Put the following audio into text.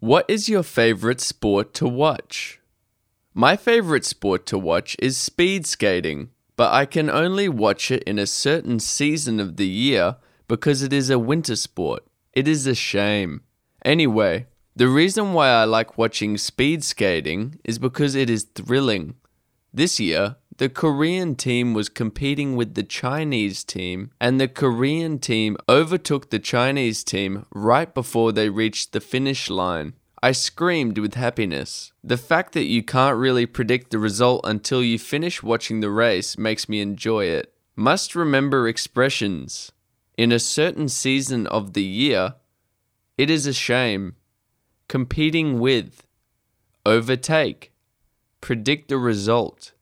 What is your favorite sport to watch? My favorite sport to watch is speed skating, but I can only watch it in a certain season of the year because it is a winter sport. It is a shame. Anyway, the reason why I like watching speed skating is because it is thrilling. This year, the Korean team was competing with the Chinese team, and the Korean team overtook the Chinese team right before they reached the finish line. I screamed with happiness. The fact that you can't really predict the result until you finish watching the race makes me enjoy it. Must remember expressions. In a certain season of the year, it is a shame. Competing with, overtake, predict the result.